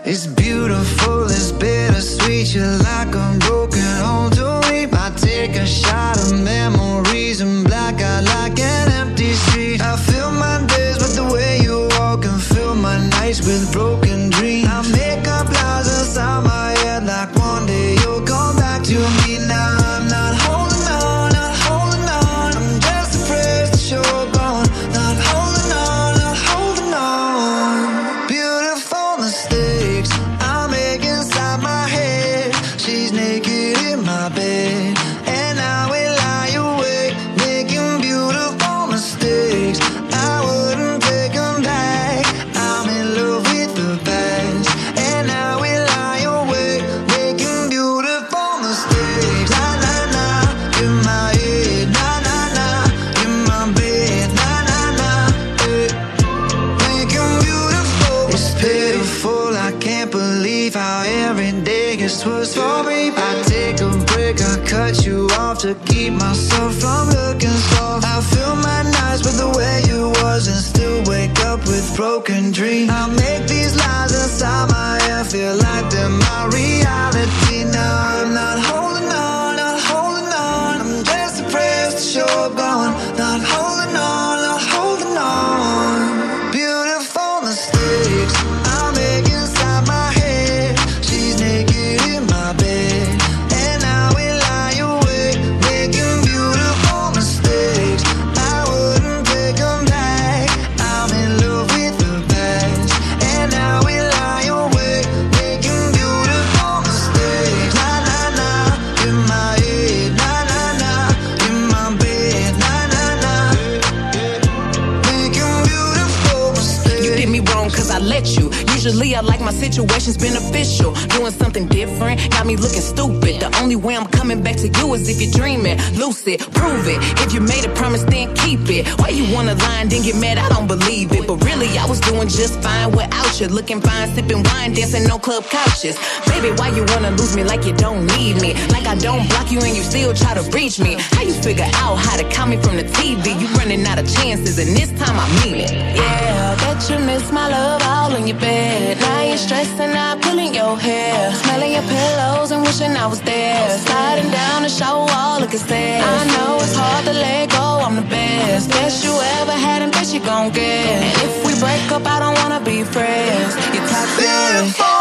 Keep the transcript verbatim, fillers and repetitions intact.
It's beautiful, it's bittersweet. You're like a broken home to me. I take a shot of memories and black out like an empty street. I fill my days with the way you walk and fill my nights with broken dreams. I make up lies inside my head like one day you'll come back to me. Now I'm not holding on, not holding on. I'm just afraid to show up on. Not holding on, not holding on. Beautiful mistakes I make inside my head. She's naked in my bed and I will lie awake making beautiful mistakes. I wouldn't take them back. I'm in love with the past and I will lie awake making beautiful mistakes. Na na na, in my head. Na na na, in my bed. Na na na, eh. Making beautiful. It's pitiful. I can't believe how every day gets worse for me. I take a break, I cut you off to keep myself from looking soft. I fill my nights with the way you was and still wake up with broken dreams. I make these lies inside my head feel like they're my reality. Now I'm not holding on, not holding on. I'm just depressed to show up gone. Not holding on, not holding on. Beautiful mistakes I make inside my head. She's naked in my bed and I will lie awake making beautiful mistakes. I wouldn't take them back. I'm in love with the past and I will lie awake making beautiful mistakes. Na na na, in my head. Na na na, in my bed. Na na na, making beautiful mistakes. You did me wrong cause I let you. Usually I like my situations beneficial. Doing something different got me looking stupid. The only way I'm coming back to you is if you're dreaming. Lucid, prove it. If you made a promise, then keep it. Why you wanna lie and then get mad? I don't believe it. But really, I was doing just fine without you. Looking fine, sipping wine, dancing on club couches. Baby, why you wanna lose me like you don't need me? Like I don't block you and you still try to reach me. How you figure out how to call me from the T V? You running out of chances and this time I mean it. Yeah, bet you miss my love all in your bed. Now you're stressing out, pulling your hair, smelling your pillows and wishing I was there. Sliding down the shower wall, looking sad. I know it's hard to let go, I'm the best. Best you ever had and best you gon' get. And if we break up, I don't wanna be friends. You're toxic. Beautiful